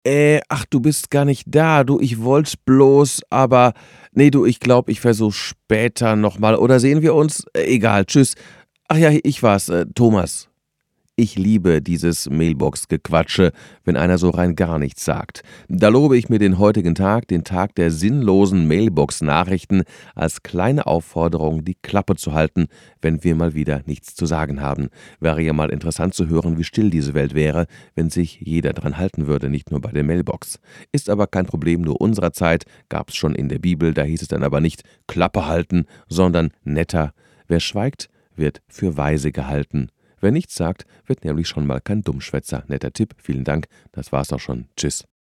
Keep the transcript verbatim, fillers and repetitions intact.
Äh, ach, du bist gar nicht da. Du, ich wollte bloß, aber nee, du, ich glaube, ich versuche später noch mal. Oder sehen wir uns? Äh, egal, tschüss. Ach ja, ich war's, äh, Thomas. Ich liebe dieses Mailbox-Gequatsche, wenn einer so rein gar nichts sagt. Da lobe ich mir den heutigen Tag, den Tag der sinnlosen Mailbox-Nachrichten, als kleine Aufforderung, die Klappe zu halten, wenn wir mal wieder nichts zu sagen haben. Wäre ja mal interessant zu hören, wie still diese Welt wäre, wenn sich jeder dran halten würde, nicht nur bei der Mailbox. Ist aber kein Problem nur unserer Zeit, gab's schon in der Bibel, da hieß es dann aber nicht Klappe halten, sondern netter. Wer schweigt, wird für weise gehalten. Wer nichts sagt, wird nämlich schon mal kein Dummschwätzer. Netter Tipp, vielen Dank. Das war's auch schon. Tschüss.